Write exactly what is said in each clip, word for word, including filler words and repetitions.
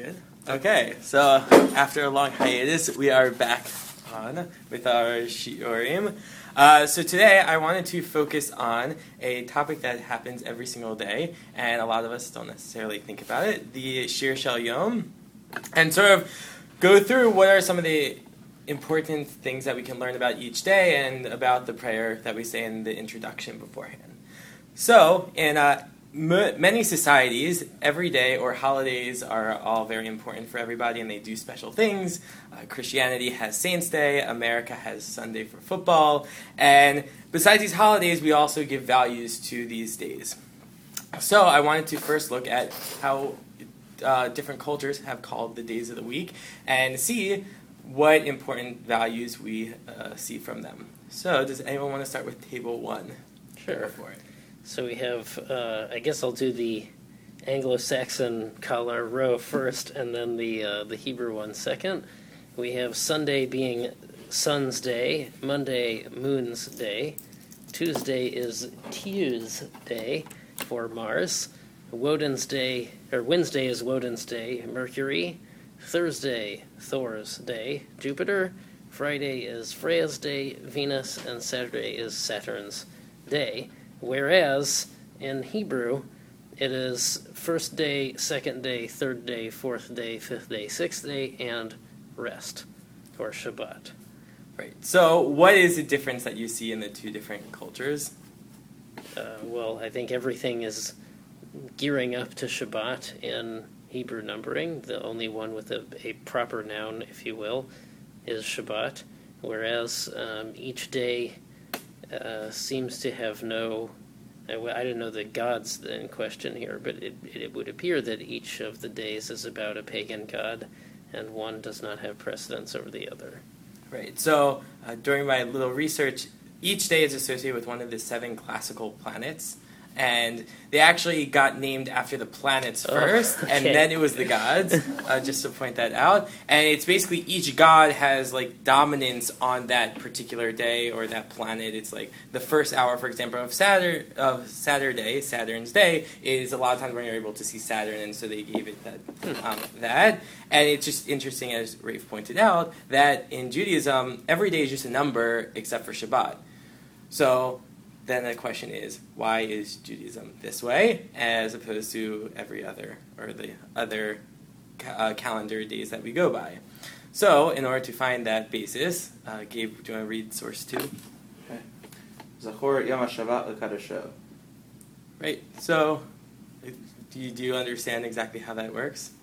Good. Okay, so after a long hiatus, we are back on with our Shiurim. Uh, so today I wanted to focus on a topic that happens every single day, and a lot of us don't necessarily think about it, the Shir Shel Yom, and sort of go through what are some of the important things that we can learn about each day and about the prayer that we say in the introduction beforehand. So, in uh, m- many societies, every day or holidays are all very important for everybody, and they do special things. Uh, Christianity has Saints' Day, America has Sunday for football, and besides these holidays, we also give values to these days. So, I wanted to first look at how uh, different cultures have called the days of the week and see what important values we uh, see from them. So, does anyone want to start with table one? Sure. For it? So we have, uh, I guess I'll do the Anglo-Saxon color row first, and then the uh, the Hebrew one second. We have Sunday being Sun's Day, Monday Moon's Day, Tuesday is Tews Day for Mars, Woden's Day, or Wednesday is Woden's Day, Mercury, Thursday Thor's Day, Jupiter, Friday is Freya's Day, Venus, and Saturday is Saturn's Day. Whereas in Hebrew, it is first day, second day, third day, fourth day, fifth day, sixth day, and rest, or Shabbat. Right. So what is the difference that you see in the two different cultures? Uh, well, I think everything is gearing up to Shabbat in Hebrew numbering. The only one with a, a proper noun, if you will, is Shabbat, whereas um, each day Uh, seems to have no, I, I don't know the gods in question here, but it, it would appear that each of the days is about a pagan god, and one does not have precedence over the other. Right. So uh, during my little research, each day is associated with one of the seven classical planets, and they actually got named after the planets first, oh, okay. and then it was the gods, uh, just to point that out. And it's basically each god has like dominance on that particular day or that planet. It's like the first hour, for example, of Saturn, of Saturday, Saturn's day, is a lot of times when you're able to see Saturn, and so they gave it that. Um, that. And it's just interesting, as Rafe pointed out, that in Judaism, every day is just a number except for Shabbat. So then the question is, why is Judaism this way as opposed to every other, or the other ca- uh, calendar days that we go by? So, in order to find that basis, uh, Gabe, do you want to read source two? Okay. Zachor Yom HaShabbat L'Kadasho. Right. So, do you, do you understand exactly how that works?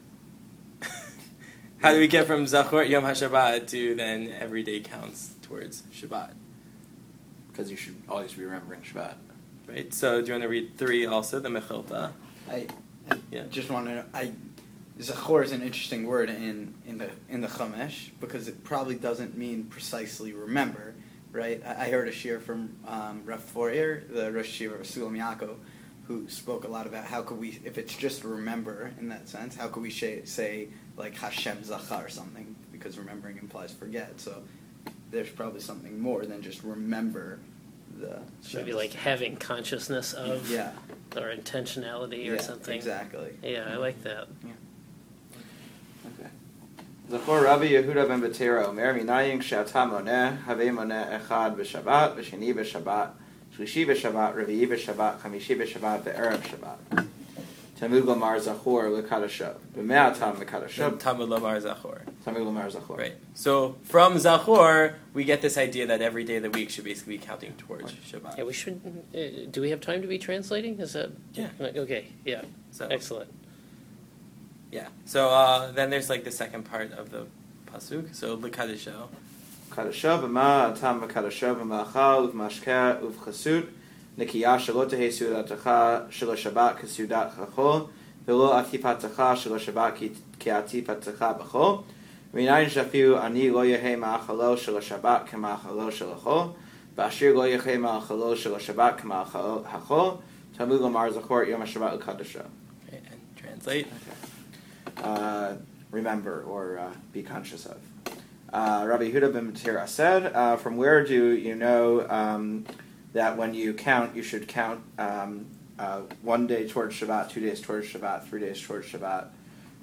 How do we get from Zachor Yom HaShabbat to then every day counts towards Shabbat? Because you should always be remembering Shabbat. Right, so do you want to read three also, the Mechilta? I, I Yeah. just want to know, I, Zachor is an interesting word in, in the in the Chumash, because it probably doesn't mean precisely remember, right? I, I heard a shir from um, Rav Fourier, the Rosh Yeshiva of Sulam Yaakov, who spoke a lot about how could we, if it's just remember in that sense, how could we sh- say like Hashem Zachar or something, because remembering implies forget, so there's probably something more than just remember the... Maybe like having consciousness of, yeah. or intentionality or yeah, something. Exactly. Yeah, I like that. Okay. Zachor Rabbi Yehuda ben Betera Omer Minayin Kshe'ata Moneh Havei Moneh Echad B'Shabbat V'Sheni B'Shabbat Shlishi B'Shabbat Revi'i B'Shabbat Chamishi B'Shabbat V'Erev Shabbat Talmud Lomar Zachor L'Kadasho B'Me'atam L'Kadasho Talmud Lomar Zachor. Talmud Lomar Zachor. Right. So from Zachor, we get this idea that every day of the week should basically be counting towards Shabbat. Yeah, we should. Uh, do we have time to be translating? Is that? Yeah. Okay. Yeah. So, Excellent. yeah. So uh, then there's like the second part of the pasuk. So L'Kadasho. Kadasho B'Ma'atam L'Kadasho B'Ma'achal U'V'Mashkeh U'V'Chasut Nikiyah Shelo Tehei Sudatecha Shelo Shabbat K'Sudat Chachol V'Lo Akipatecha Shelo Shabbat Ki'atipatecha B'Chol Minayin Shafiu Ani Lo Yehei Ma'achalo Shelo Shabbat K'Ma'achalo Shelo Chol Ba'ashir Lo Yehei Ma'achalo Shelo Shabbat K'Ma'achalo Hachol Talmud Lomar Zachor Yom HaShabbat L'Kadasho. Okay, and translate. Okay. Uh, remember, or uh, be conscious of. Uh, Rabbi Yehuda ben Betera said, uh, from where do you know um, that when you count, you should count um, uh, one day towards Shabbat, two days towards Shabbat, three days towards Shabbat,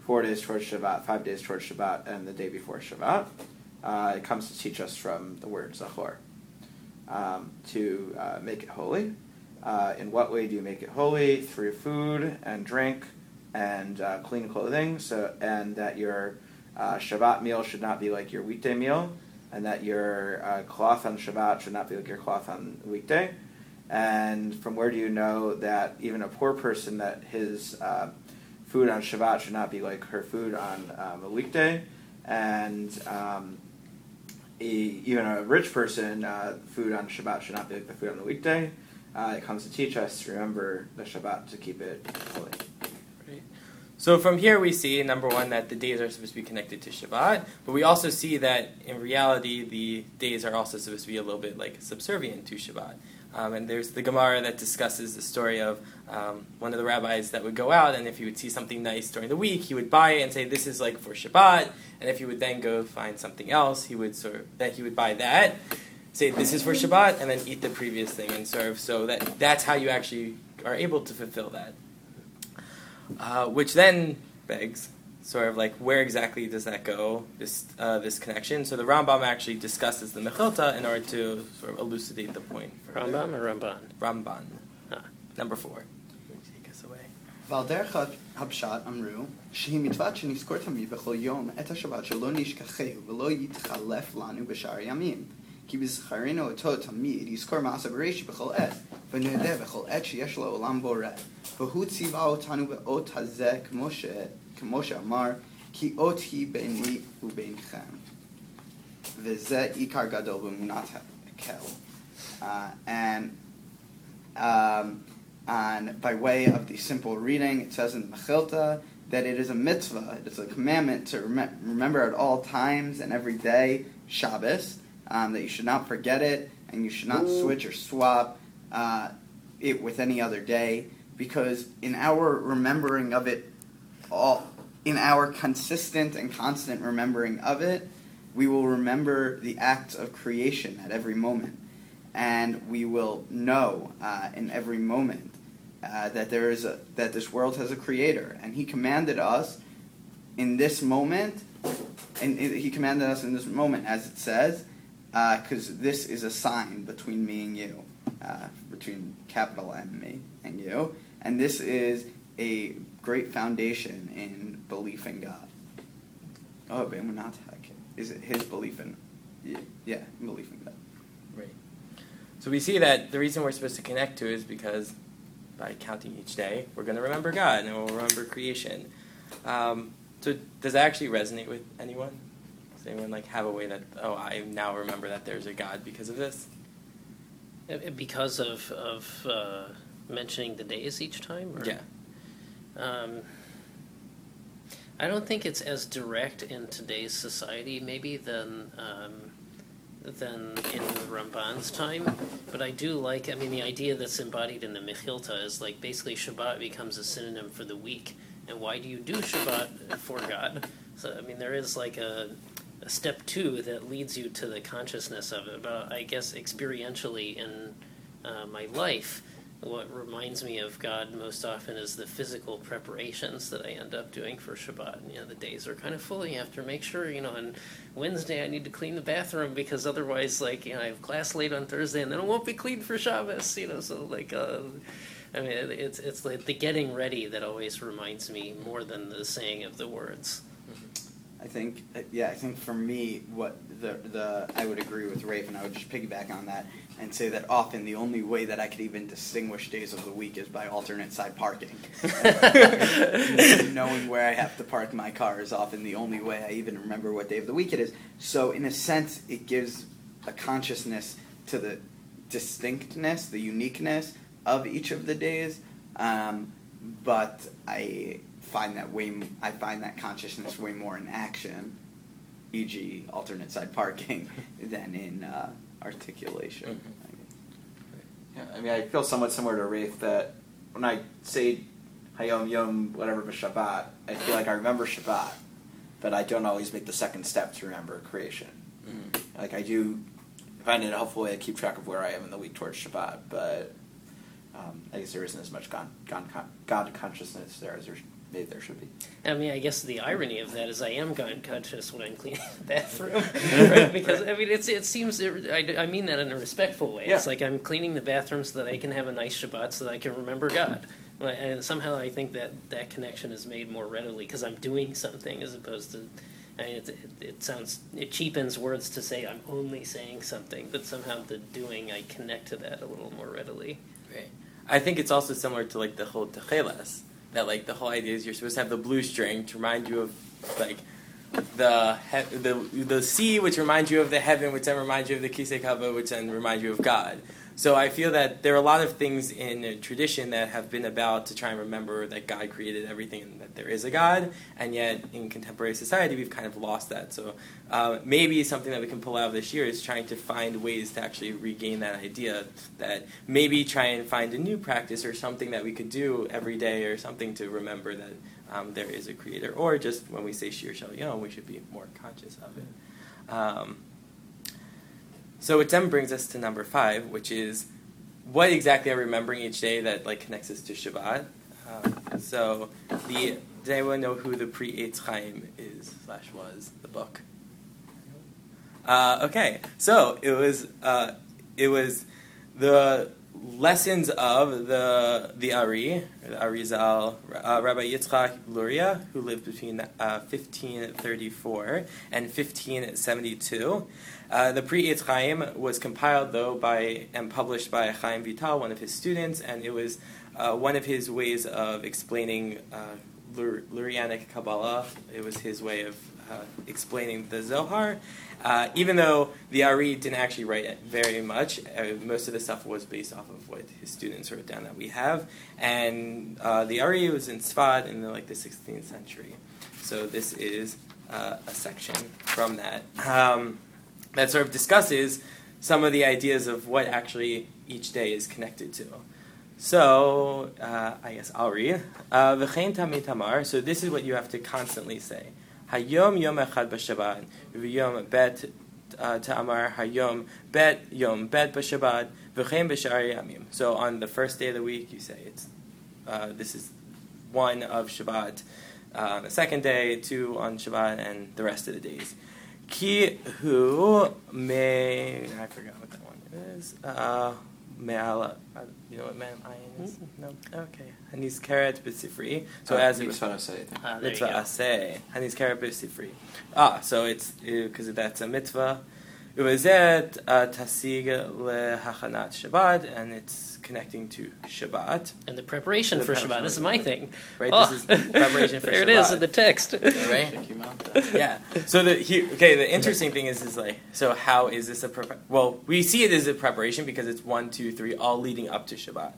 four days towards Shabbat, five days towards Shabbat, and the day before Shabbat. Uh, it comes to teach us from the word Zachor, um, to uh, make it holy. Uh, in what way do you make it holy? Through food and drink and uh, clean clothing, so and that your uh, Shabbat meal should not be like your weekday meal, and that your uh, cloth on Shabbat should not be like your cloth on weekday. And from where do you know that even a poor person, that his uh, food on Shabbat should not be like her food on um, a weekday? And um, e- even a rich person, uh, food on Shabbat should not be like the food on the weekday. Uh, it comes to teach us to remember the Shabbat, to keep it holy. Great. So from here we see, number one, that the days are supposed to be connected to Shabbat, but we also see that in reality the days are also supposed to be a little bit like subservient to Shabbat. Um, and there's the Gemara that discusses the story of um, one of the rabbis that would go out, and if he would see something nice during the week, he would buy it and say, this is like for Shabbat, and if he would then go find something else, he would sort of, that he would buy that, say this is for Shabbat, and then eat the previous thing and serve, so that that's how you actually are able to fulfill that. Uh, which then begs, sort of like, where exactly does that go, this uh, this connection? So the Rambam actually discusses the Mechilta in order to sort of elucidate the point. further. Rambam or Ramban? Ramban. Ah. Number four. Take us away. ועל דרך הפשט אמרו שהיא מצוות שנזכור תמיד בכל יום את השבת שלא נשכחהו ולא יתחלף לנו בשאר ימים. כי בזכרנו אותו תמיד יזכור מעשה בראשית בכל עת, ונודה בכל עת שיש לו עולם בורא. והוא ציווה אותנו באות הזה כמו, ש... כמו שאמר, כי אות היא ביני ובינכם. וזה עיקר גדול באמונת הקהל. Uh, and um, and by way of the simple reading, it says in the Mechilta that it is a mitzvah, it is a commandment to rem- remember at all times and every day Shabbos, um, that you should not forget it, and you should not switch or swap uh, it with any other day, because in our remembering of it, all in our consistent and constant remembering of it, we will remember the acts of creation at every moment. And we will know uh, in every moment uh, that there is a that this world has a creator, and He commanded us in this moment, and He commanded us in this moment, as it says, because uh, this is a sign between me and you, uh, between capital M me and you, and this is a great foundation in belief in God. Oh, but not is it His belief in yeah, yeah belief in God. Right. So we see that the reason we're supposed to connect to is because by counting each day, we're going to remember God and we'll remember creation. Um, so does that actually resonate with anyone? Does anyone like have a way that, oh, I now remember that there's a God because of this? Because of of uh, mentioning the days each time? Or? Yeah. Um, I don't think it's as direct in today's society, maybe, than um, than in Ramban's time. But I do like, I mean, the idea that's embodied in the Mechilta is like basically Shabbat becomes a synonym for the week. And why do you do Shabbat for God? So, I mean, there is like a, a step two that leads you to the consciousness of it. But I guess experientially in uh, my life, what reminds me of God most often is the physical preparations that I end up doing for Shabbat. You know, the days are kind of full. You have to make sure, you know, on Wednesday I need to clean the bathroom because otherwise, like, you know, I have class late on Thursday and then it won't be clean for Shabbos, you know, so, like, uh, I mean, it's it's like the getting ready that always reminds me more than the saying of the words. I think, yeah, I think for me, what the the I would agree with Rafe, and I would just piggyback on that and say that often the only way that I could even distinguish days of the week is by alternate side parking. Knowing where I have to park my car is often the only way I even remember what day of the week it is. So in a sense, it gives a consciousness to the distinctness, the uniqueness of each of the days. Um, but I find that way. I find that consciousness way more in action, for example, alternate side parking, than in uh, articulation. Mm-hmm. Yeah, I mean, I feel somewhat similar to Rafe that when I say Hayom Yom whatever b'Shabbat, I feel like I remember Shabbat, but I don't always make the second step to remember creation. Mm-hmm. Like I do find it a helpful way to keep track of where I am in the week towards Shabbat, but um, I guess there isn't as much God, God, God consciousness there as there maybe there should be. I mean, I guess the irony of that is I am God conscious when I'm cleaning the bathroom, right? Because I mean, it's it seems I, I mean that in a respectful way. Yeah. It's like I'm cleaning the bathroom so that I can have a nice Shabbat, so that I can remember God. And somehow I think that that connection is made more readily because I'm doing something as opposed to. I mean, it, it, it sounds it cheapens words to say I'm only saying something, but somehow the doing I connect to that a little more readily. Right. I think it's also similar to like the whole techelas. That like the whole idea is you're supposed to have the blue string to remind you of like the he- the the sea, which reminds you of the heaven, which then reminds you of the kisei kavod, which then reminds you of God. So I feel that there are a lot of things in uh, tradition that have been about to try and remember that God created everything and that there is a God, and yet in contemporary society we've kind of lost that. So uh, maybe something that we can pull out this year is trying to find ways to actually regain that idea, that maybe try and find a new practice or something that we could do every day or something to remember that um, there is a creator, or just when we say Shir Shel Yom, we should be more conscious of it. Um, So it then brings us to number five, which is what exactly are we remembering each day that like connects us to Shabbat. Um, so the does anyone know who the Pri Eitz Chaim is slash was the book? Uh, okay, so it was uh, it was the lessons of the the Ari, the Arizal, uh, Rabbi Yitzchak Luria, who lived between uh, fifteen thirty-four and fifteen seventy-two. Uh, the Pri Eitz Chaim was compiled, though, by and published by Chaim Vital, one of his students, and it was uh, one of his ways of explaining uh, Lur- Lurianic Kabbalah. It was his way of uh, explaining the Zohar. Uh, even though the Ari didn't actually write very much, uh, most of the stuff was based off of what his students wrote down that we have. And uh, the Ari was in Sfat in the, like the sixteenth century. So this is uh, a section from that. Um, that sort of discusses some of the ideas of what actually each day is connected to. So, uh, I guess I'll read. Uh, V'chein tamid tamar, so this is what you have to constantly say. Hayom yom echad b'Shabbat, v'yom bet uh, ta'amar hayom bet yom bet b'Shabbat, v'chein b'shar yamim. So on the first day of the week, you say it's uh, this is one of Shabbat. Uh, on the second day, two on Shabbat, and the rest of the days. Ki hu me, I forgot what that one is. Uh, me'ala, you know what man ayin is? No? Okay. Hanis karet b'sifri. So Uh, as it mitzvah aseh. Ah, there you mitzvah go. aseh. Hanis karet b'sifri. Ah, so it's, because that's a mitzvah. Uvazet tasig lehachanat Shabbat, and it's connecting to Shabbat. And the preparation The for preparation. Shabbat. This is my thing. Right, Oh. this is preparation for there Shabbat. it is in the text. Right? Check your mouth. Yeah. So the he, okay, the interesting thing is is like, so how is this a prep? Well, we see it as a preparation because it's one, two, three, all leading up to Shabbat.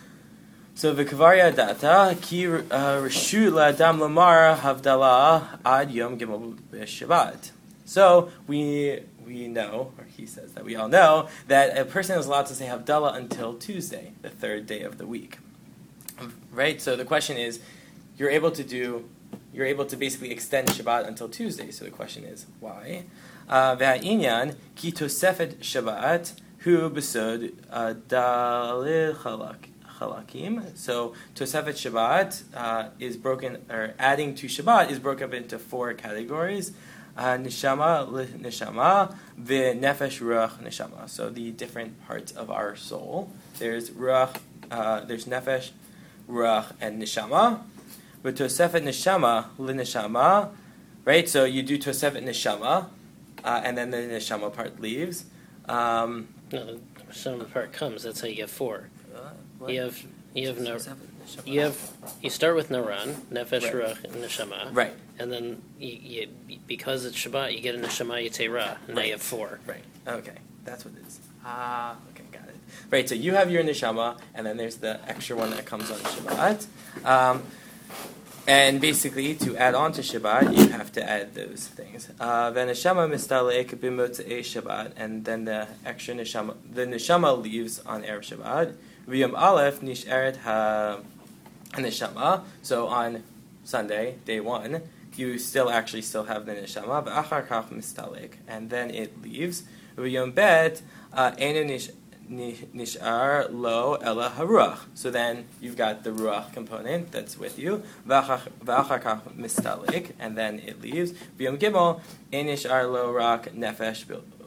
So v'kavar yadata ki reshu la'adam lamar havdalah ad yom gimel b'Shabbat. So we we know, or he says that we all know, that a person is allowed to say havdalah until Tuesday, the third day of the week. Right. So the question is, you're able to do. You're able to basically extend Shabbat until Tuesday. So the question is, why? V'ha'inyan ki tosefet Shabbat hu besod dalil chalakim. So tosefet Shabbat uh, is broken, or adding to Shabbat is broken up into four categories: uh, neshama, neshama, v'nefesh, ruach, neshama. So the different parts of our soul. There's ruach, uh, there's nefesh, ruach, and neshama. But tosefet neshama l'neshama, right? So you do tosefet neshama, uh, and then the neshama part leaves. Um, No, the neshama part comes. That's how you get four. uh, what? You have you have no, Tosefet neshama. you have you start with Naran, Nefesh, Right. Ruach, and Neshama, Right, and then you, you, because it's Shabbat, you get a Neshama Yitzera, and now Right. you have four. right. Okay, that's what it is. Ah, okay, got it. Right, so you have your neshama, and then there's the extra one that comes on Shabbat. Um, And basically, to add on to Shabbat, you have to add those things. Uh, the neshama mistalek b'motzei Shabbat, and then the extra neshama, the neshama leaves on erev Shabbat. V'yom aleph nish'eret ha neshama. So on Sunday, day one, you still actually still have the neshama, v'achar kach mistalek, and then it leaves. V'yom bet enu nishar lo ela haruach. So then you've got the ruach component that's with you. V'achar kach mistalik, and then it leaves. B'yom gimel ein nishar lo rak nefesh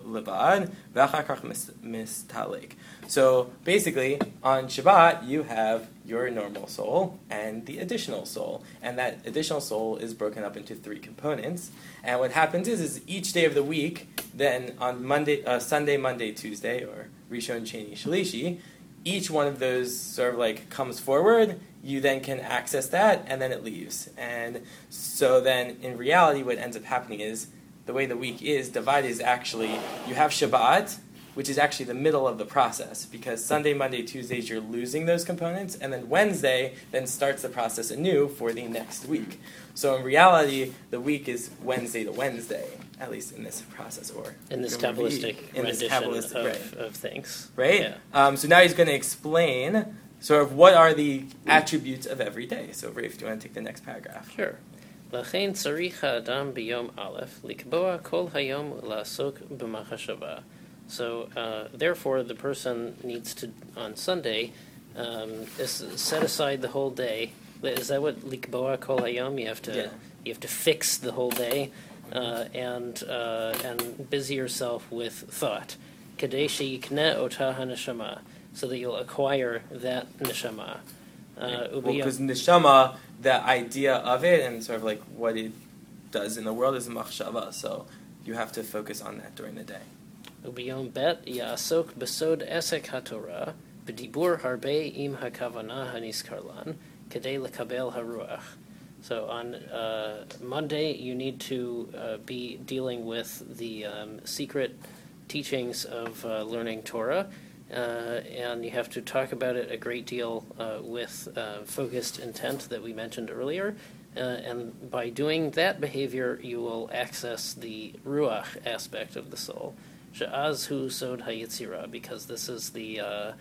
levad v'achar kach mistalik. So basically, on Shabbat you have your normal soul and the additional soul, and that additional soul is broken up into three components. And what happens is, is each day of the week, then on Monday, uh, Sunday, Monday, Tuesday, or Rishon, Sheni, Shalishi, each one of those sort of like comes forward. You then can access that, and then it leaves. And so then, in reality, what ends up happening is the way the week is divided is actually you have Shabbat, which is actually the middle of the process, because Sunday, Monday, Tuesdays, you're losing those components, and then Wednesday then starts the process anew for the next week. So in reality, the week is Wednesday to Wednesday, at least in this process, or in this Yom Kabbalistic Revi'i, in this rendition Kabbalistic, of, right. of things. Right? Yeah. Um, so now he's going to explain sort of what are the attributes of every day. So Rafe, do you want to take the next paragraph? Sure. לכן צריך האדם ביום א' לקבוע כל היום לעסוק במחשבה. So, uh, therefore, the person needs to, on Sunday, um, is set aside the whole day. Is that what likboa kol hayom? You have to, Yeah. you have to fix the whole day, uh, and uh, and busy yourself with thought. Kadei sheyikneh ota haneshama, so that you'll acquire that neshama. Uh, Well, because neshama, the idea of it and sort of like what it does in the world is machshava. So you have to focus on that during the day. וביום ב' יעסוק בסוד עסק התורה, בדיבור הרבה עם הכוונה הנזכר לן, כדי לקבל הרוח. So on uh, Monday, you need to uh, be dealing with the um, secret teachings of uh, learning Torah, uh, and you have to talk about it a great deal uh, with uh, focused intent that we mentioned earlier. Uh, and by doing that behavior, you will access the ruach aspect of the soul. She'az hu sod hayetzirah, because this is the uh,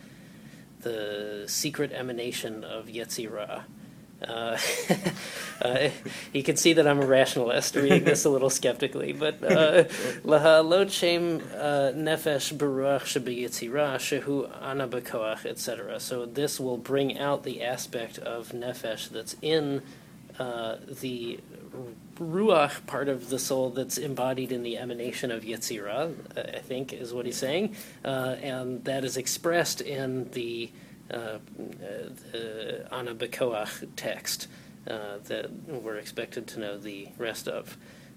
the secret emanation of Yetzirah. Uh, uh, you can see that I'm a rationalist, reading this a little skeptically, but lahalot shem nefesh beruach shebeyetzirah shehu ana bekoach, et cetera. So this will bring out the aspect of nefesh that's in uh, the ruach part of the soul that's embodied in the emanation of Yetzirah, I think is what he's saying, uh, and that is expressed in the uh, the Ana Bekoach text uh, that we're expected to know the rest of.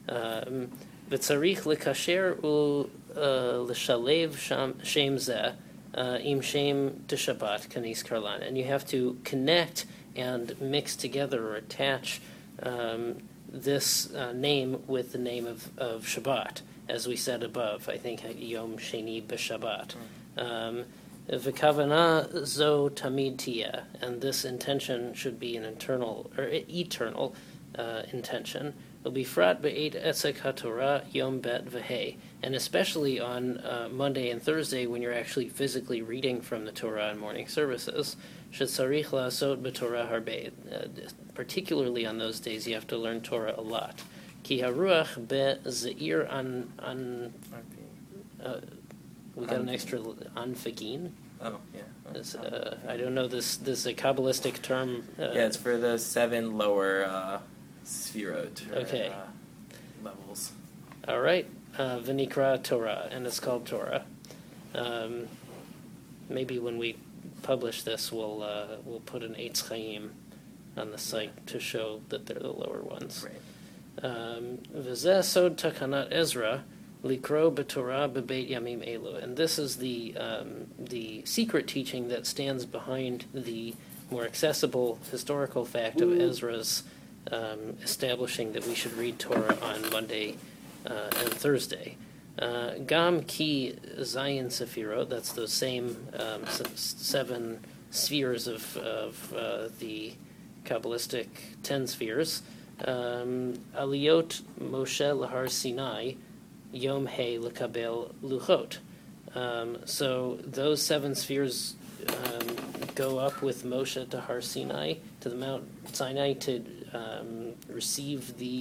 V'tzarich lekasher u'leshalev shem zeh im shem de Shabbat kanis karlan, and you have to connect and mix together or attach um, this uh, name with the name of, of Shabbat, as we said above. I think Yom Sheni b'Shabbat. Um, V'kavana zo tamid tiyeh, and this intention should be an internal or eternal uh, intention. Ubifrat be'et etzek haTorah yom bet v'hei, and especially on uh, Monday and Thursday when you're actually physically reading from the Torah in morning services. Shetzarich la'asot b'Torah harbe. Particularly on those days, you have to learn Torah a lot. Ki haruach be'zeir an an. Uh, we got an extra anfagin. Oh yeah. This, uh, I don't know this. This is a Kabbalistic term. Uh, yeah, it's for the seven lower uh, sphirot. Or, Okay. Uh, levels. All right, uh, V'nikra Torah, and it's called Torah. Um, maybe when we publish this, we'll uh, we'll put an Eitz Chaim on the site to show that they're the lower ones. Right. Um, V'zeh sod takanat Ezra likro b'Torah b'beit yamim elu, and this is the um, the secret teaching that stands behind the more accessible historical fact of Ezra's um, establishing that we should read Torah on Monday uh, and Thursday. Uh, Gam ki zayin sefirot, that's those same um, s- seven spheres of, of uh, the Kabbalistic ten spheres. Um, Aliyot Moshe Lahar Sinai, Yom He Lekabel Luchot. Um, so those seven spheres um, go up with Moshe to Har Sinai, to the Mount Sinai, to um, receive the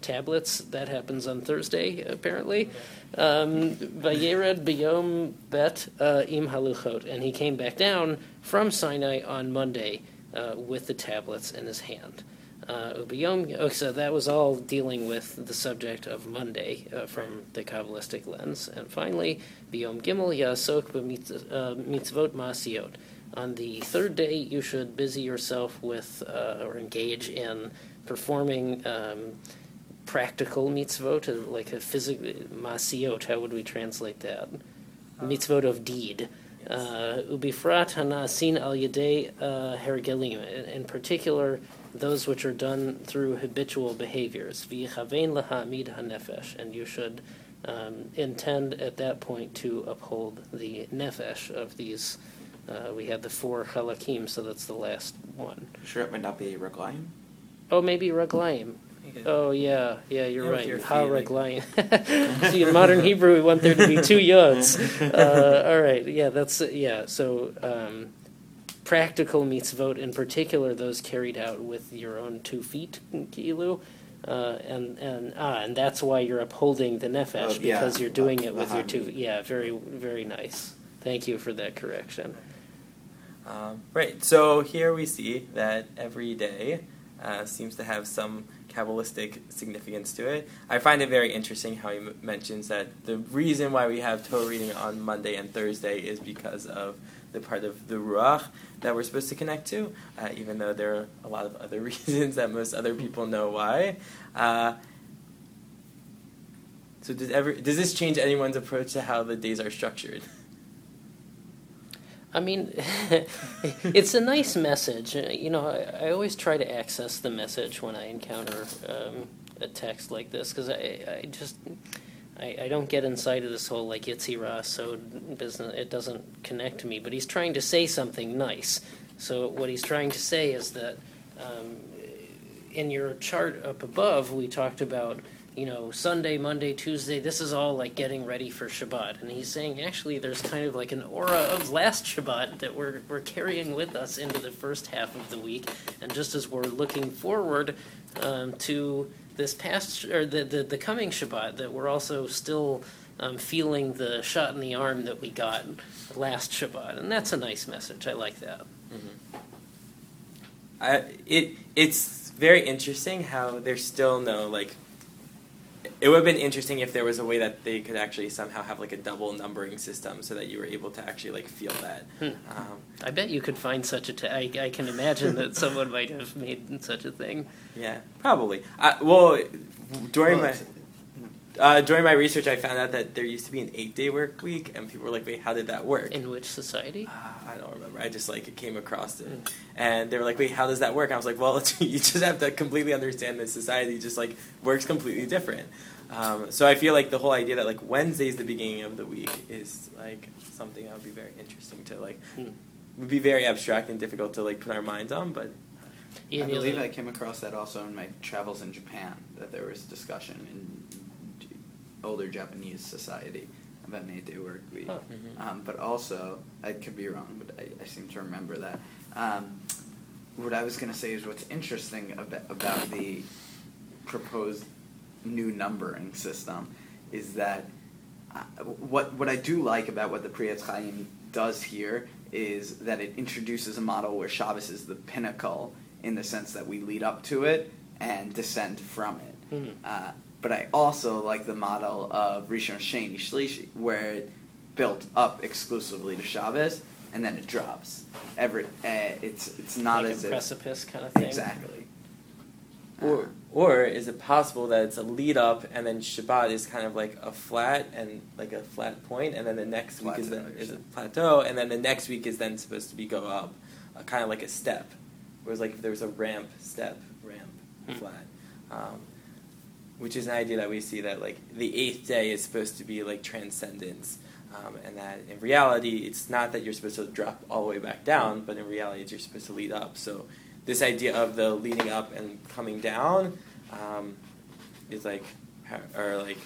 tablets. That happens on Thursday, apparently. Um, Vayered b'yom bet uh, im haluchot, and he came back down from Sinai on Monday uh, with the tablets in his hand. Uh, b'yom, oh, so that was all dealing with the subject of Monday uh, from the Kabbalistic lens. And finally, b'yom gimel yasok b'mitzvot ma'asiyot. On the third day, you should busy yourself with uh, or engage in performing um, practical mitzvot, like a physical masiot. How would we translate that? Mitzvot of deed. Ubifrat hanasin al yedei hergelim. In particular, those which are done through habitual behaviors. V'yichavein lahamid hanefesh, and you should um, intend at that point to uphold the nefesh of these. Uh, we had the four halakim, so that's the last one. Sure, it might not be Raglayim? Oh, maybe raglayim. Oh, yeah, yeah, you're Yeah, with right. your Ha feet, raglayim. See, in modern Hebrew, we want there to be two yods. Uh, all right, yeah, that's yeah. So, um, practical mitzvot, in particular, those carried out with your own two feet, kilu, uh, and and ah, and that's why you're upholding the nefesh, Oh, yeah, because you're doing the- it the with your hamid. two. Yeah, very very nice. Thank you for that correction. Um, right, so here we see that every day uh, seems to have some Kabbalistic significance to it. I find it very interesting how he m- mentions that the reason why we have Torah reading on Monday and Thursday is because of the part of the Ruach that we're supposed to connect to, uh, even though there are a lot of other reasons that most other people know why. Uh, so does, every, does this change anyone's approach to how the days are structured? I mean, it's a nice message. Uh, You know, I, I always try to access the message when I encounter um, a text like this, because I, I just, I, I don't get inside of this whole, like, Yitzhira, so business, it doesn't connect to me. But he's trying to say something nice. So what he's trying to say is that um, in your chart up above, we talked about, you know, Sunday, Monday, Tuesday, this is all like getting ready for Shabbat. And he's saying actually there's kind of like an aura of last Shabbat that we're we're carrying with us into the first half of the week. And just as we're looking forward um, to this past, or the, the, the coming Shabbat, that we're also still um, feeling the shot in the arm that we got last Shabbat. And that's a nice message. I like that. Mm-hmm. I, it it's very interesting how there's still no, like, it would have been interesting if there was a way that they could actually somehow have like a double numbering system so that you were able to actually like feel that. Hmm. Um, I bet you could find such a. T- I, I can imagine that someone might have made such a thing. yeah, probably. I, well, during Well, my uh, during my research, I found out that there used to be an eight-day work week, and people were like, "Wait, how did that work?" In which society? Uh, I don't remember. I just like came across it, and they were like, "Wait, how does that work?" I was like, "Well, you just have to completely understand that society just like works completely different." Um, so I feel like the whole idea that like Wednesday is the beginning of the week is like something that would be very interesting to like Hmm. would be very abstract and difficult to like put our minds on, but Ian, I you believe know- I came across that also in my travels in Japan, that there was discussion in older Japanese society about an eight-day work week. Oh. Mhm. Um, but also, I could be wrong, but I, I seem to remember that. Um, what I was going to say is what's interesting about, about the proposed new numbering system is that uh, what what I do like about what the Priyat Chaim does here is that it introduces a model where Shabbos is the pinnacle in the sense that we lead up to it and descend from it. Mhm. Uh, but I also like the model of Rishon Sheni Shlishi, where it built up exclusively to Shabbos and then it drops. Every uh, it's it's not like as a if precipice kind of thing. exactly. or or is it possible that it's a lead up and then Shabbat is kind of like a flat and like a flat point, and then the next week is Plateau, then you're is a saying. plateau, and then the next week is then supposed to be go up, uh, kind of like a step. Whereas like if there was a ramp, step, ramp, Hmm. flat, um, which is an idea that we see that like the eighth day is supposed to be like transcendence. Um, and that in reality, it's not that you're supposed to drop all the way back down, but in reality, it's you're supposed to lead up. So this idea of the leading up and coming down um, is like, or like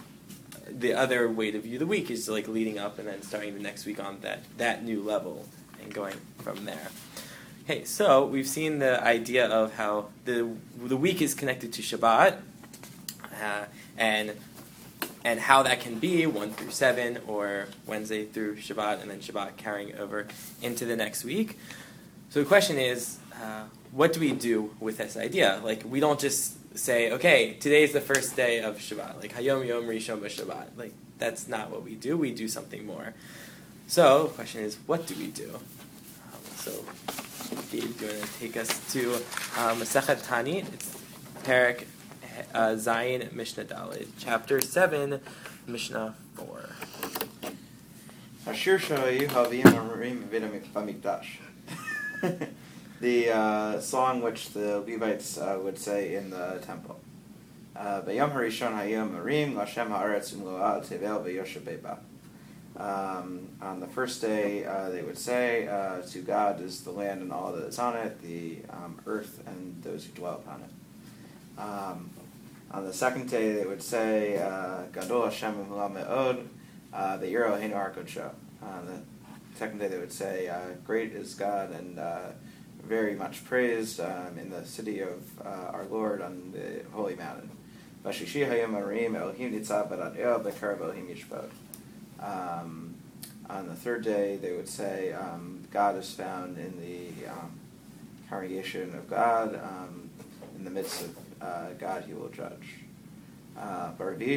the other way to view the week is like leading up and then starting the next week on that, that new level and going from there. Okay, so we've seen the idea of how the the week is connected to Shabbat. uh, and and how that can be one through seven, or Wednesday through Shabbat, and then Shabbat carrying over into the next week. So the question is, uh, what do we do with this idea? Like, we don't just say, okay, today's the first day of Shabbat, like Hayom Yom Rishon B'Shabbat. Like, that's not what we do. We do something more. So the question is, what do we do? Um, so, Gabe, do you want to take us to uh, Masechet Tanit? It's Perek uh, Zayin Mishnah Daled, chapter seven, Mishnah four. Ashir Shayu Havim Amorim V'Vidam B'Mikdash. The uh, song which the Levites uh, would say in the temple. B'Yom Harishon Hayom Arim Lashem Haaretz Umloah Tevel V'Yoshev Beba. Um, on the first day, uh, they would say, uh, to God is the land and all that is on it, the um, earth and those who dwell upon it. Um, on the second day, they would say, Gadol Hashem U'Mla Me'od, Ve'yiro Heinu Har Kodsho. On the second day, they would say, uh, great is God and uh, very much praised um, in the city of uh, our Lord on the holy mountain. Vashishi Hayom Arim Elohim Nitzav B'Ad El B'Karav Elohim Yishpot. Um, on the third day, they would say, um, God is found in the um, congregation of God. Um, in the midst of uh, God, He will judge. On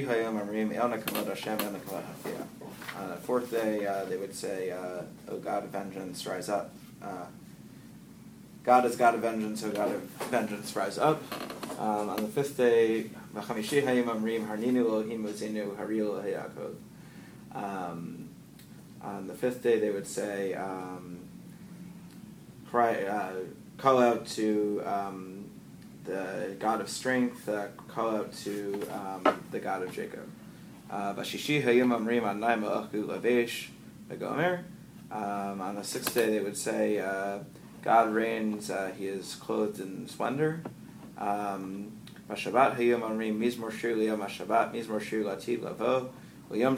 the fourth day, uh, they would say, uh, O God of vengeance, rise up. Uh, God is God of vengeance, O God of vengeance, rise up. Um, on the fifth day, Um, on the fifth day, they would say, um, cry, uh, call out to um, the God of strength, uh, call out to um, the God of Jacob. Vashishi hayom amrim anai ma'achu lavesh v'gomer. On the sixth day, they would say, uh, God reigns, uh, He is clothed in splendor. Um, Vashabat hayom amrim mizmor shir liyom hashabat mizmor shir latid lavo. Uh, on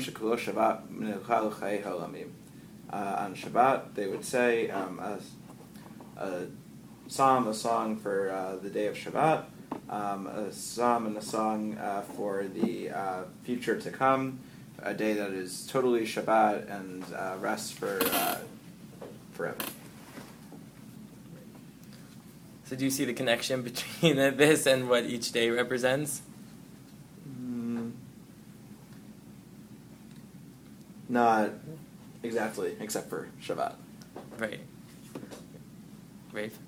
Shabbat, they would say um, a, a psalm, a song for uh, the day of Shabbat, um, a psalm and a song uh, for the uh, future to come, a day that is totally Shabbat and uh, rest for uh, forever. So do you see the connection between this and what each day represents? Not exactly, except for Shabbat. Right. Rafe?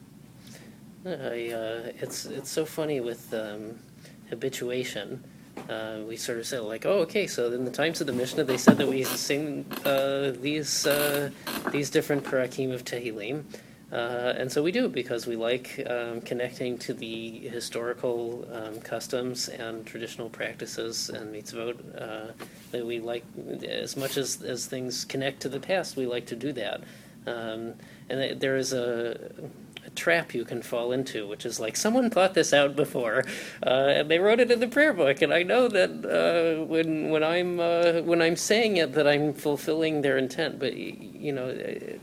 I, uh, it's it's so funny with um, habituation. Uh, we sort of say like, oh, okay. So in the times of the Mishnah, they said that we sing uh, these uh, these different parakim of Tehillim, uh, and so we do because we like um, connecting to the historical um, customs and traditional practices and mitzvot. Uh, that we like, as much as, as things connect to the past, we like to do that. Um, and there is a, a trap you can fall into, which is like, someone thought this out before, uh, and they wrote it in the prayer book, and I know that uh, when when I'm uh, when I'm saying it, that I'm fulfilling their intent, but you know, it,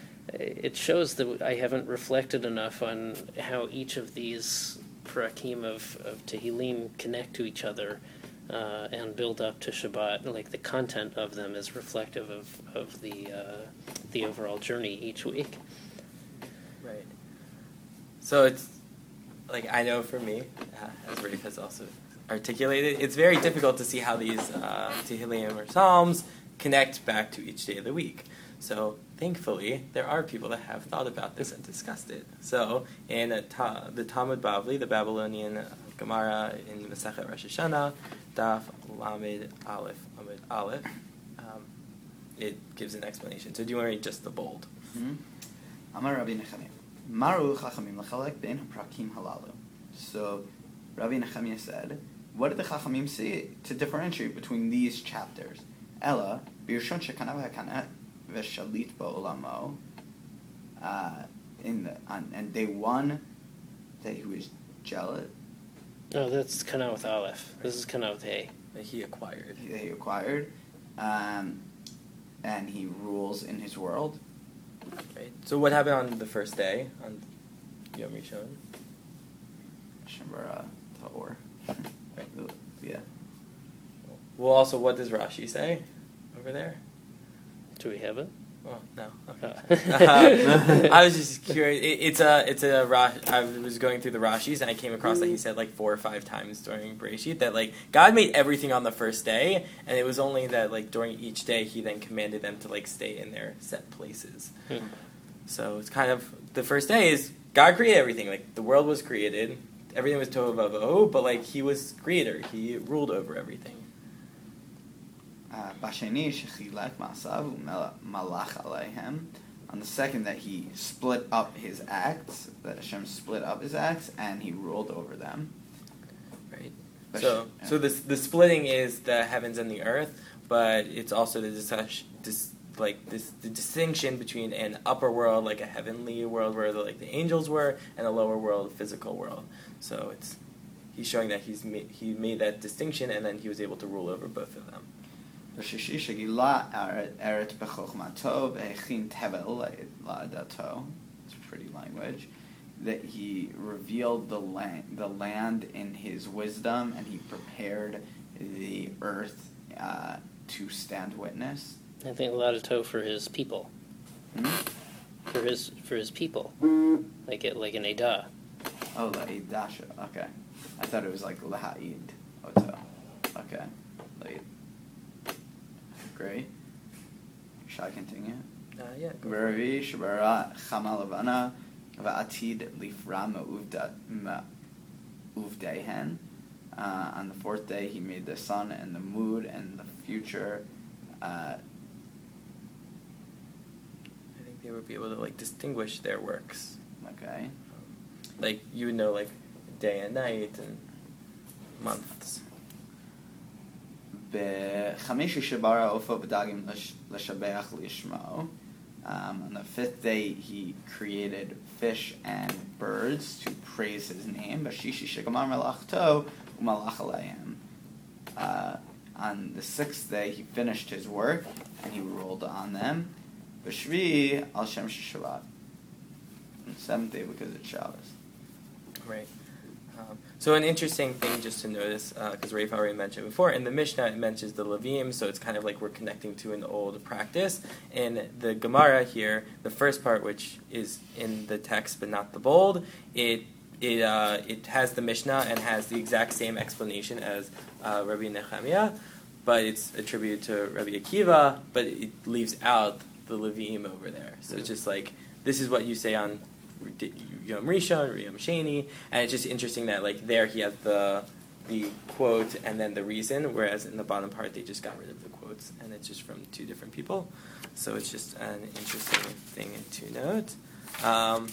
it shows that I haven't reflected enough on how each of these parakim of, of Tehillim connect to each other. Uh, and build up to Shabbat, like the content of them is reflective of, of the uh, the overall journey each week. Right. So it's, like, I know for me, uh, as Rafe has also articulated, it's very difficult to see how these uh, Tehillim or Psalms connect back to each day of the week. So thankfully, there are people that have thought about this and discussed it. So in a ta- the Talmud Bavli, the Babylonian Gemara in Masechet Rosh Hashanah, Daf Lamed Aleph Amud Aleph, um, it gives an explanation. So do you want to read just the bold? Amar Rabbi Nechemiah, Maru Chachamim Lechalek Ben Haprakim Halalu. So Rabbi Nechemiah said, what did the Chachamim say to differentiate between these chapters? Ella Birshon Shekanav Hakana Veshalit Ba'olamo. Uh, in the on, and day one, that he was jealous. No, that's Kana with Aleph. This is Kana with Hey. That he acquired. That he acquired, um, and he rules in his world. Right. So what happened on the first day, on Yom Rishon? Shemara Taor. Right. Yeah. well, also, what does Rashi say over there? Do we have it? Oh no. Okay. Uh, I was just curious. It, it's a it's a Ra- I was going through the Rashis and I came across that he said like four or five times during Bereshit that like God made everything on the first day, and it was only that like during each day he then commanded them to like stay in their set places. Hmm. So it's kind of the first day is God created everything. Like the world was created, everything was tohu vavohu, but like he was creator. He ruled over everything. Basheni shechilek ma'asav u'malach aleihem. On the second that he split up his acts, that Hashem split up his acts, and he ruled over them. Right. Bash- So, yeah. so this the splitting is the heavens and the earth, but it's also the dis- dis- like this the distinction between an upper world, like a heavenly world where the, like the angels were, and a lower world, physical world. So it's he's showing that he's ma- he made that distinction, and then he was able to rule over both of them. B'shishi shegila eret b'chochmato v'hechin tevel la'adato. It's a pretty language. That he revealed the land, the land in his wisdom, and he prepared the earth uh, to stand witness. I think Ladato for his people. Hmm? For his for his people. Like it like an Edah. Oh, la'id dasha. Okay, I thought it was like la'id oto. Okay, la'id. Great. Shall I continue? Uh, yeah. Go for it. V'ravi shebara chama levana v'atid lifra ma'uvdehen. Uh, on the fourth day, he made the sun and the moon and the future. Uh, I think they would be able to like distinguish their works. okay. Like you would know like day and night and months. B'chamishi shebara ofa v'dagim l'shabeach lishmo. Um, on the fifth day, he created fish and birds to praise his name. B'shishi shegamar melachto u'malach aleihem. Uh, on the sixth day, he finished his work and he ruled on them. B'shvi al shem Shabbat. On the seventh day, because it's Shabbos. Right. Um, so an interesting thing just to notice, because uh, Rafe already mentioned before, in the Mishnah it mentions the Levim, so it's kind of like we're connecting to an old practice. In the Gemara here, the first part, which is in the text but not the bold, it it uh, it has the Mishnah and has the exact same explanation as uh, Rabbi Nechemiah, but it's attributed to Rabbi Akiva, but it leaves out the Levim over there. So it's just like, this is what you say on Yom Rishon, Yom Sheni, and it's just interesting that like there he has the the quote and then the reason, whereas in the bottom part they just got rid of the quotes and it's just from two different people. So it's just an interesting thing to note. Um,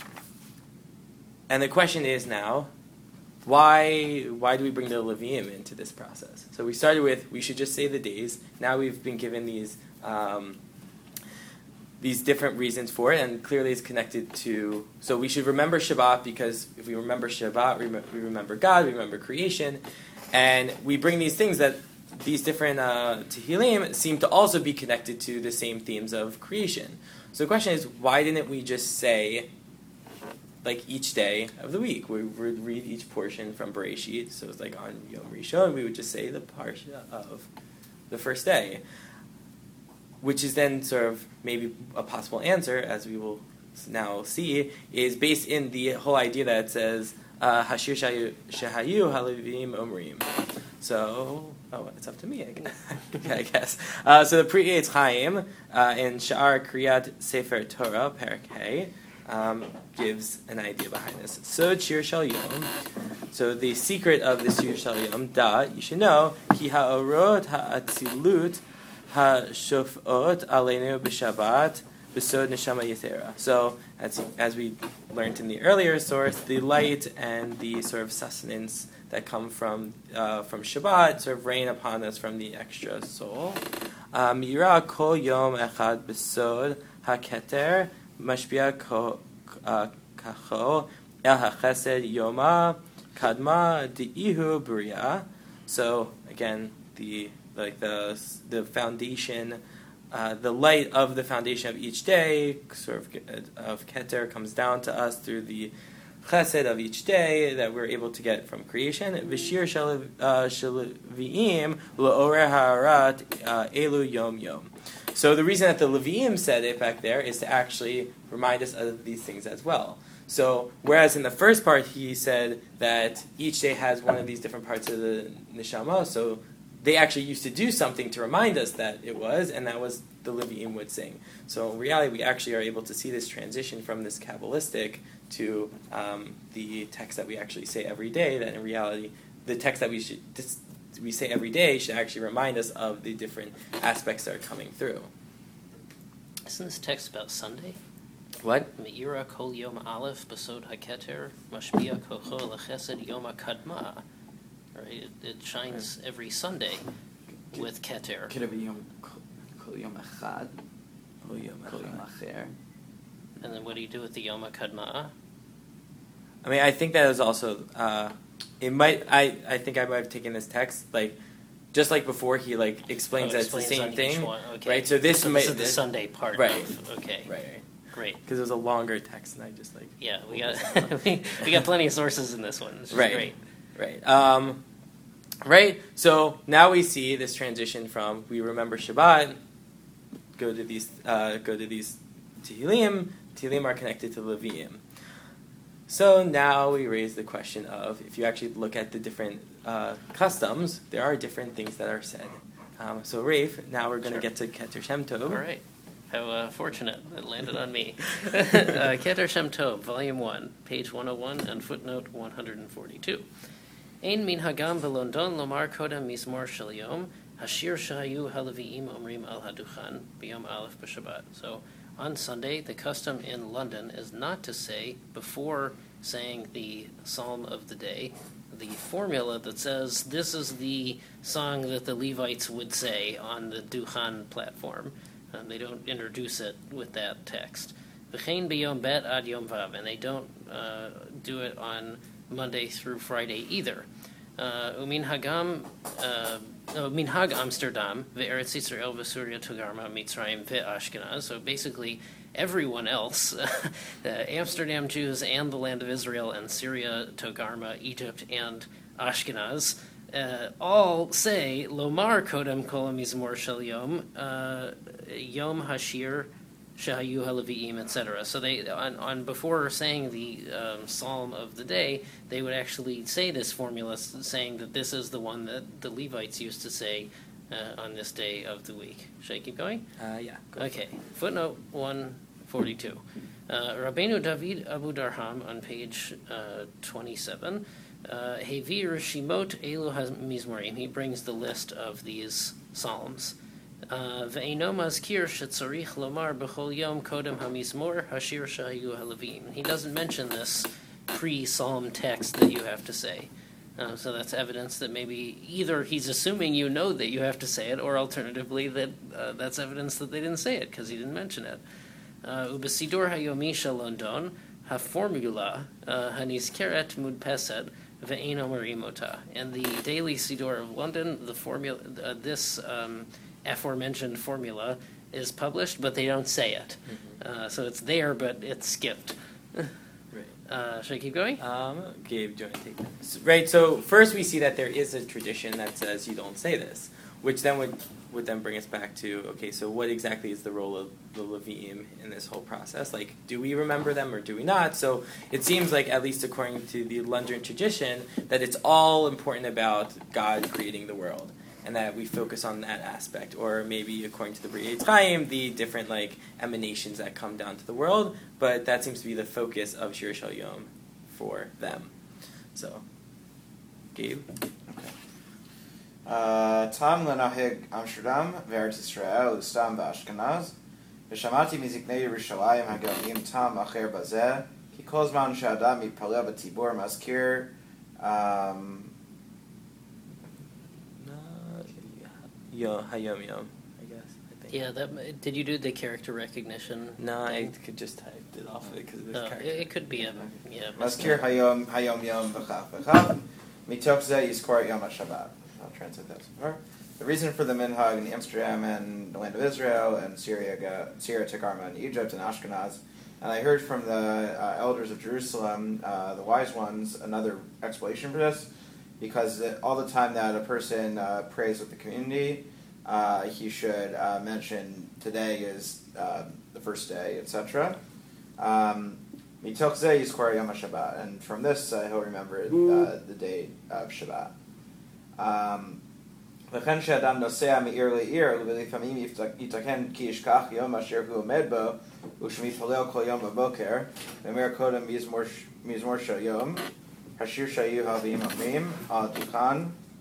and the question is now, why why do we bring the Levim into this process? So we started with we should just say the days. Now we've been given these. Um, these different reasons for it, and clearly it's connected to, so we should remember Shabbat, because if we remember Shabbat, we remember God, we remember creation, and we bring these things that, these different uh, Tehillim seem to also be connected to the same themes of creation. So the question is, why didn't we just say, like each day of the week, we would read each portion from Bereshit, so it's like on Yom Rishon, we would just say the parsha of the first day, which is then sort of maybe a possible answer, as we will now see, is based in the whole idea that it says, Hashir Shahayu Halevim Omrim. So, oh, it's up to me, I guess. I guess. Uh, so the Pri Eitz Chaim uh, in Sha'ar Kriyat Sefer Torah, Perek Hey, um, gives an idea behind this. So, Shir Shal Yom. So the secret of the Shir Shal Yom, da, you should know, Ki ha'orot ha'atzilut Ha-shofot aleinu b'Shabbat b'sod neshama yetera. So, as, as we learned in the earlier source, the light and the sort of sustenance that come from uh, from Shabbat sort of rain upon us from the extra soul. Mira kol yom echad b'sod ha-keter mashpia kacho el ha-chesed yoma kadma di'ihu b'riya. So, again, the like the the foundation, uh, the light of the foundation of each day, sort of of Keter, comes down to us through the chesed of each day that we're able to get from creation. V'shir shel-Leviim la'oreh ha'arat elu yom yom. So the reason that the Leviim said it back there is to actually remind us of these things as well. So whereas in the first part he said that each day has one of these different parts of the neshama, so they actually used to do something to remind us that it was, and that was the Leviim would sing. So in reality, we actually are able to see this transition from this Kabbalistic to um, the text that we actually say every day, that in reality, the text that we should we say every day should actually remind us of the different aspects that are coming through. Isn't this text about Sunday? What? Me'ira kol yom aleph besod haketer, mashpia kocho lechesed yom kadma. Right, it, it shines every Sunday with keter. Could it be Yom Kol Yom Echad? Kol Yom Acher? And then what do you do with the yom kadma? I mean, I think that is also, uh, it might, I, I think I might have taken this text, like, just like before he, like, explains Oh, that it's the explains same on each thing. one. Okay. Right, so this so might, this is the Sunday part. Right. Of, okay. Right. Great. Because it was a longer text, and I just, like... Yeah, we got we, we got plenty of sources in this one. Which is Right. Great. Right. Um, right. So now we see this transition from we remember Shabbat, go to these, uh, go to these Tehillim. Tehillim are connected to Leviim. So now we raise the question of if you actually look at the different uh, customs, there are different things that are said. Um, so Rafe, now we're going to Sure. get to Keter Shem Tov. All right. How uh, fortunate it landed on me. uh, Keter Shem Tov, Volume one, page one oh one, and footnote one forty-two. Ein min hagam velondon lomar kodem mizmor shel yom, hashir shahayu haleviim omrim al haduchan, b'yom aleph b'shabbat. So on Sunday, the custom in London is not to say, before saying the psalm of the day, the formula that says, this is the song that the Levites would say on the Duchan platform. Um, they don't introduce it with that text. V'chein b'yom bet ad yom vav, and they don't uh, do it on Monday through Friday either. Uh, Umin hagam, uh, oh, minhag Amsterdam, ve'eretz Yisrael v'Surya Togarma Mitzrayim ve'Ashkenaz. So basically, everyone else, the Amsterdam Jews and the land of Israel and Syria, Togarma, Egypt, and Ashkenaz, uh, all say Lomar Kodem Kol Mizmor Shel Yom, uh, Yom Hashir Shahayu Haleviim, et cetera. So they, on, on before saying the um, Psalm of the day, they would actually say this formula, saying that this is the one that the Levites used to say uh, on this day of the week. Should I keep going? Uh, yeah. Go Okay. Footnote one forty-two. Uh, Rabbeinu David Abu Darham on page uh, twenty-seven. Uh, Hevi Rishimot Elu HaMizmorim. He brings the list of these psalms. Ve'eno mazkir shetzarich lomar b'chol yom kodem hamizmor hashir shahayu halavim. He doesn't mention this pre-psalm text that you have to say. Uh, so that's evidence that maybe either he's assuming you know that you have to say it, or alternatively that uh, that's evidence that they didn't say it because he didn't mention it. Ubesidur hayomi shel London haformula hanizkeret mudpesed ve'eno marimota. And the daily Siddur of London, the formula, uh, this um, aforementioned formula is published, but they don't say it. Mm-hmm. Uh, so it's there, but it's skipped. Right. Uh, should I keep going? Um, Gabe, do you want to take that? So, right, so first we see that there is a tradition that says you don't say this, which then would, would then bring us back to, okay, so what exactly is the role of the Leviim in this whole process? Like, do we remember them or do we not? So it seems like, at least according to the London tradition, that it's all important about God creating the world, and that we focus on that aspect, or maybe according to the B'riyat Chaim, the different like emanations that come down to the world. But that seems to be the focus of Shir Shal Yom for them. So, Gabe. Okay. Tam lenahig Amsterdam ve'eretz Yisrael ustam v'Ashkenaz v'shamati miziknei Yerushalayim hagavim tam acher bazeh ki kol zman she'adam yitpalel b'tzibur mazkir. Um, Yo, Hayom Yom, I guess. I think. Yeah, that. Did you do the character recognition? No, I could just type it off of it because of this Uh, character. it, it could be a yeah. Mazkir hayom hayom yom v'chaf v'chaf mitoch zeh yizkor yom HaShabbat. I'll translate that so far. The reason for the minhag in Amsterdam and the land of Israel and Syria, Syria, Togarma, and Egypt and Ashkenaz And I heard from the uh, elders of Jerusalem, uh, the wise ones, another explanation for this, because all the time that a person uh, prays with the community, uh, he should uh, mention today is uh, the first day, et cetera. Um, Mitoch zeh yizkor Yom HaShabbat, and from this uh, he'll remember uh, the day of Shabbat. Um, וכן שאדם נוסע מעיר לעיר, ולפעמים ייתכן כי ישכח יום אשר הוא עומד בו, ושמתפלל כל יום בבוקר, ואומר קודם מזמור של יום, השיר שהיו הלוויים אומרים, על דוכן,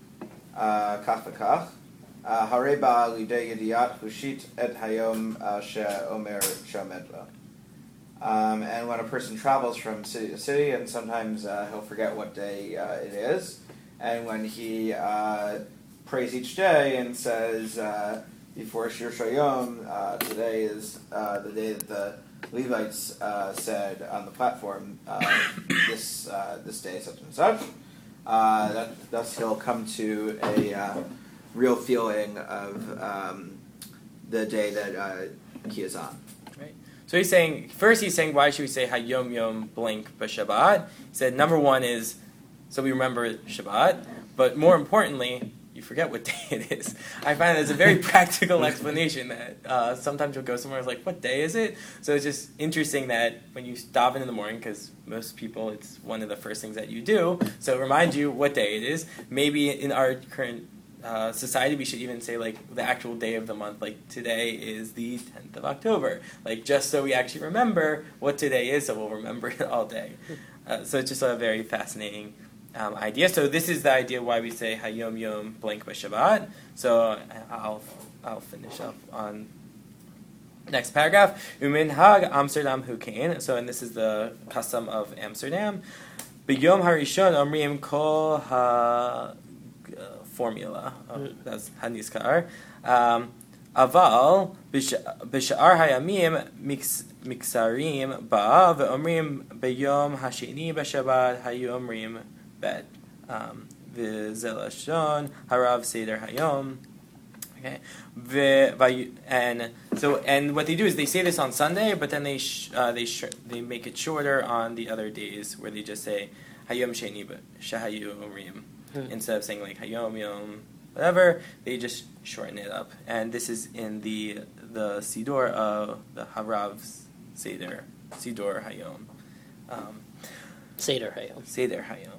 כך וכך, הרי בא לידי ידיעת חושית את היום שאומר שעומד לו. Um, and when a person travels from city to city, and sometimes uh, he'll forget what day uh, it is, and when he uh, prays each day and says uh, before Shir Shayom, uh, today is uh, the day that the Levites uh, said on the platform, uh, this uh, this day such and such. Uh, that, thus he'll come to a uh, real feeling of um, the day that uh, he is on. Right. So he's saying, first he's saying, why should we say Hayom Yom blank b'Shabbat? He said, number one is, so we remember Shabbat, but more importantly, you forget what day it is. I find it's a very practical explanation that uh, sometimes you'll go somewhere and it's like, what day is it? So it's just interesting that when you daven in the morning, because most people, it's one of the first things that you do, so it reminds you what day it is. Maybe in our current uh, society, we should even say like the actual day of the month, like today is the tenth of October, like just so we actually remember what today is, so we'll remember it all day. Uh, so it's just a very fascinating Um, idea. So this is the idea why we say Hayom Yom blank b'Shabbat. So I'll I'll finish up on next paragraph. Uminhag Amsterdam Hukain. So and this is the custom of Amsterdam. B'Yom Harishon Omrim Kol Ha formula. Oh, that's Haniskar. Aval b'Sha'ar Hayamim Miksarim Ba v'Omrim B'Yom Hashini b'Shabbat Hayomrim Bet um, v'zelashon harav seder hayom. Okay, v- and so and what they do is they say this on Sunday, but then they sh- uh, they sh- they make it shorter on the other days where they just say hayom sheni shahayu omrim instead of saying like hayom yom whatever. They just shorten it up, and this is in the the sidor of the harav seder sidor hayom um, Seder hayom seder hayom.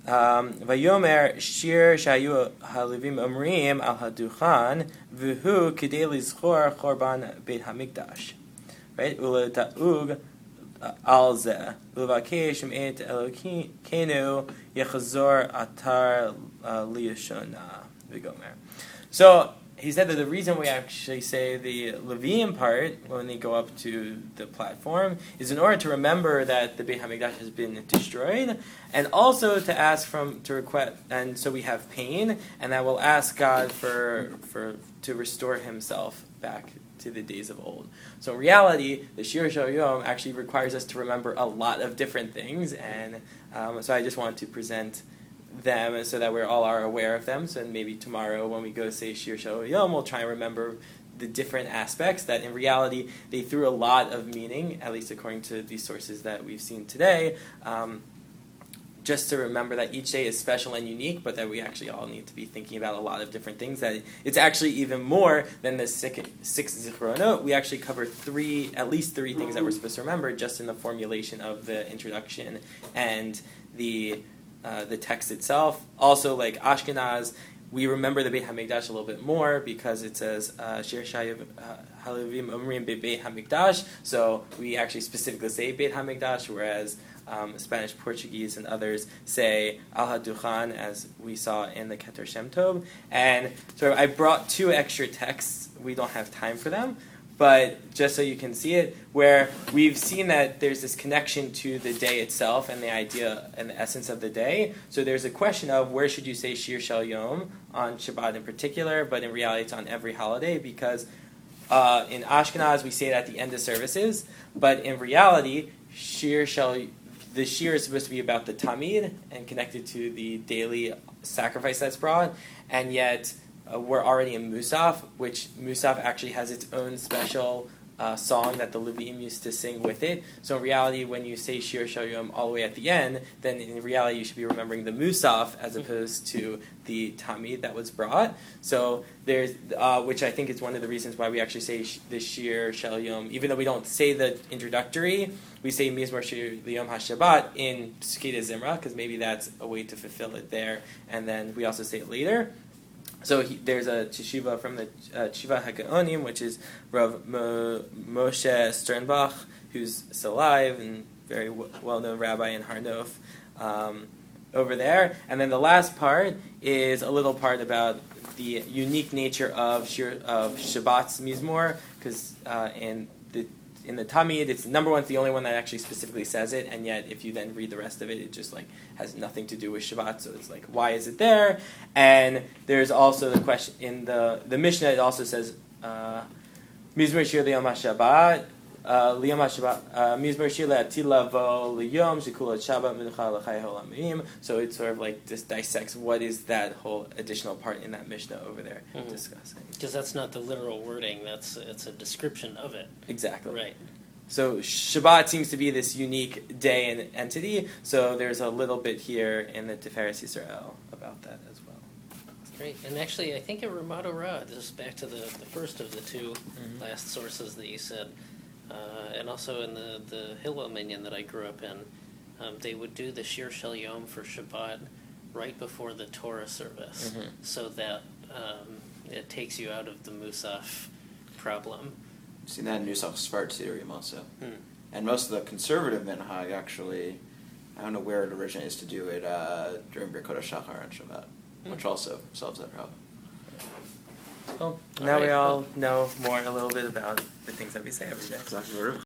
Vayomer shir shayu halivim omrim al haduchan v'hu kidei lizchor chorban beit hamikdash, right? Uleta'ug al zeh uvakesh et Elokeinu yechazor atar liyashona v'gomer. So he said that the reason we actually say the Levium part when they go up to the platform is in order to remember that the Beit HaMikdash has been destroyed, and also to ask from to request, and so we have pain, and that will ask God for for to restore Himself back to the days of old. So in reality, the Shir Shal Yom actually requires us to remember a lot of different things, and um, so I just wanted to present them so that we all are aware of them. So maybe tomorrow when we go to say Shir Shal Yom, we'll try and remember the different aspects that in reality they threw a lot of meaning, at least according to these sources that we've seen today, um, just to remember that each day is special and unique, but that we actually all need to be thinking about a lot of different things, that it's actually even more than the six, six zichronot. We actually covered three, at least three things that we're supposed to remember just in the formulation of the introduction and the Uh, the text itself. Also, like Ashkenaz, we remember the Beit HaMikdash a little bit more because it says Shir Shayu Halivim Omrim Beit HaMikdash. So we actually specifically say Beit HaMikdash, whereas um, Spanish, Portuguese, and others say Al HaDuchan, as we saw in the Keter Shem Tov. And so I brought two extra texts. We don't have time for them, but just so you can see it, where we've seen that there's this connection to the day itself and the idea and the essence of the day. So there's a question of where should you say Shir Shal Yom on Shabbat in particular, but in reality it's on every holiday, because uh, in Ashkenaz we say it at the end of services, but in reality Shir Shal the Shir is supposed to be about the Tamid and connected to the daily sacrifice that's brought, and yet Uh, we're already in Musaf, which Musaf actually has its own special uh, song that the Levim used to sing with it. So in reality, when you say Shir Shel Yom all the way at the end, then in reality you should be remembering the Musaf as opposed to the Tamid that was brought. So there's, uh, which I think is one of the reasons why we actually say sh- the Shir Shel Yom, even though we don't say the introductory, we say Mizmor Shir Liyom HaShabbat in Sukkot Zimra, because maybe that's a way to fulfill it there, and then we also say it later. So he, there's a teshuva from the uh, Teshuva HaGaonim, which is Rav Mo, Moshe Sternbach, who's still alive and very w- well-known rabbi in Har Nof, um, over there. And then the last part is a little part about the unique nature of Shir, of Shabbat's Mizmor, because uh, in the in the Tamid, it's number one, it's the only one that actually specifically says it, and yet if you then read the rest of it, it just like has nothing to do with Shabbat. So it's like, why is it there? And there's also the question in the the Mishnah. It also says Mizmor Shir Liyom HaShabbat, Liyom HaShabbat, Mizmor Shir Le'atil Lavo Liyom Shekulat Shabbat Menucha L'Chai Holamim. So it sort of like just dissects what is that whole additional part in that Mishnah over there Mm-hmm. discussing. Because that's not the literal wording, that's it's a description of it. Exactly. Right. So Shabbat seems to be this unique day and entity, so there's a little bit here in the Tiferes Yisrael about that as well. Great. And actually, I think in Ramad Ra, just back to the, the first of the two Mhm. last sources that you said, uh, and also in the, the Hillel Minyan that I grew up in, um, they would do the Shir Shel Yom for Shabbat right before the Torah service, Mhm. so that um, it takes you out of the Musaf problem. I've seen that in Nusach Sfard Sidurim also. Hmm. And most of the conservative minhag actually, I don't know where it originates to do it uh, during Birkot HaShachar and Shabbat, which also solves that problem. Cool. All Now we right. all know more a little bit about the things that we say every day. Exactly.